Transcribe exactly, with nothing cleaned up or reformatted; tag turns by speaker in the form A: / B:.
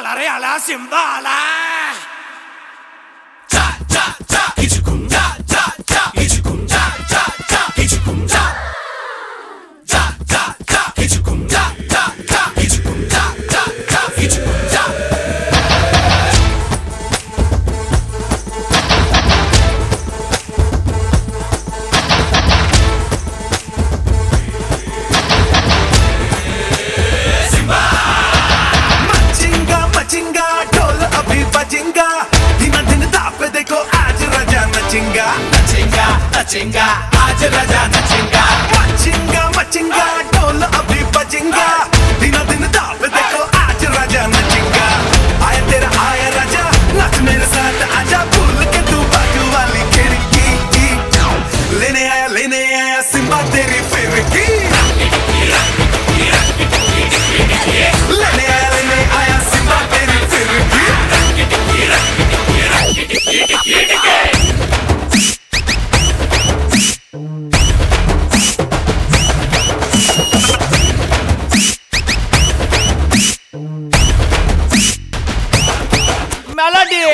A: Simbala reala simbala. Ta ta ta. Ichukum ta ta ta. Ichukum ta ta ta. Ichukum ta. Ta ta ta. Ichukum ta ta ta. Ichukum ta ta ta. Ichukum ta. नचेंगा आज राजा नचेंगा मचेंगा मचेंगा ढोल अभी बजेंगा दिन दिन दाप देखो आज राजा नचेंगा आया तेरा आया राजा नाच मेरे साथ आजा भूल के तू बाजू वाली खिड़की लेने आया लेने आया सिम्बा तेरी फिरकी लेने आया लेने आया सिम्बा तेरी फिरकी Melody